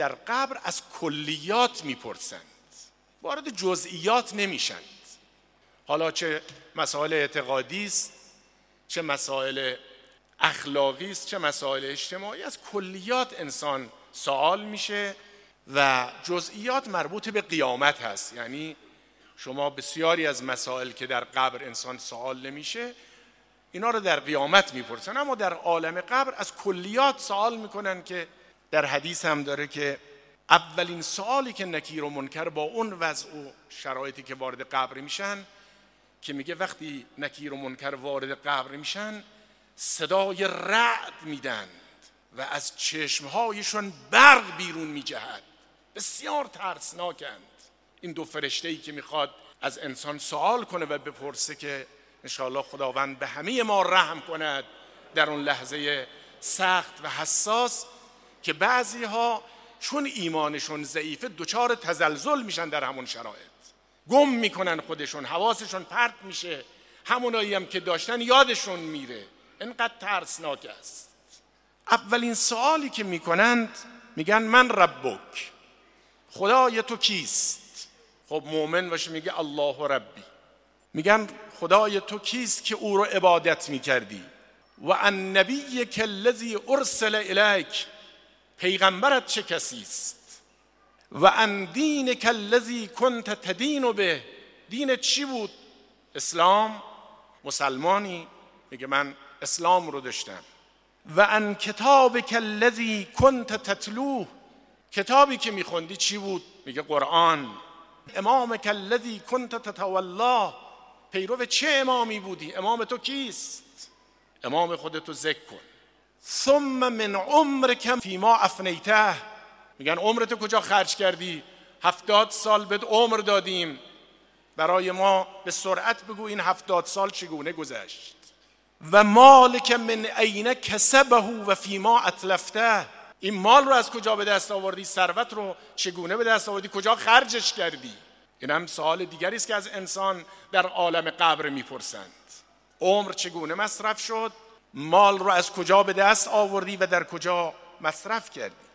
در قبر از کلیات میپرسند، وارد جزئیات نمیشند. حالا چه مسائل اعتقادی است، چه مسائل اخلاقی است، چه مسائل اجتماعی، از کلیات انسان سوال میشه و جزئیات مربوط به قیامت هست. یعنی شما بسیاری از مسائل که در قبر انسان سوال نمیشه اینا رو در قیامت میپرسن، اما در عالم قبر از کلیات سوال میکنن که در حدیث هم داره که اولین سوالی که نکیر و منکر با اون وضع و شرایطی که وارد قبر میشن، که میگه وقتی نکیر و منکر وارد قبر میشن صدای رعد میدن و از چشمهایشون برق بیرون میجهد، بسیار ترسناکند. این دو فرشته‌ای که میخواد از انسان سوال کنه و بپرسه که انشاءالله خداوند به همه ما رحم کند در اون لحظه سخت و حساس که بعضی ها چون ایمانشون ضعیفه دچار تزلزل میشن، در همون شرایط گم میکنن خودشون، حواسشون پرت میشه، همونایی هم که داشتن یادشون میره، اینقدر ترسناک است. اولین سوالی که میکنند میگن من ربک، خدای تو کیست؟ خب مؤمن باشه میگه الله ربی. میگن خدای تو کیست که او رو عبادت میکردی؟ و ان نبیک الذی ارسل الیک، پیغمبرت چه کسی است؟ و ان دینک الذی کنت تدین به، دین چی بود؟ اسلام؟ مسلمانی؟ میگه من اسلام رو داشتم. و ان کتابک الذی کنت تتلوه، کتابی که میخوندی چی بود؟ میگه قرآن. امامک الذی کنت تتولاه، پیرو چه امامی بودی؟ امام تو کیست؟ امام خودتو ذکر کن. ثم من عمرک فیما افنیته، میگن عمرتو کجا خرج کردی؟ 70 سال بهت عمر دادیم، برای ما به سرعت بگو این 70 سال چگونه گذشت. و مالک من این کسبه و فیما اتلفته، این مال رو از کجا به دست آوردی؟ ثروت رو چگونه به دست آوردی؟ کجا خرجش کردی؟ این هم سوال دیگری است که از انسان در عالم قبر میپرسند. عمر چگونه مصرف شد؟ مال رو از کجا به دست آوردی و در کجا مصرف کردی؟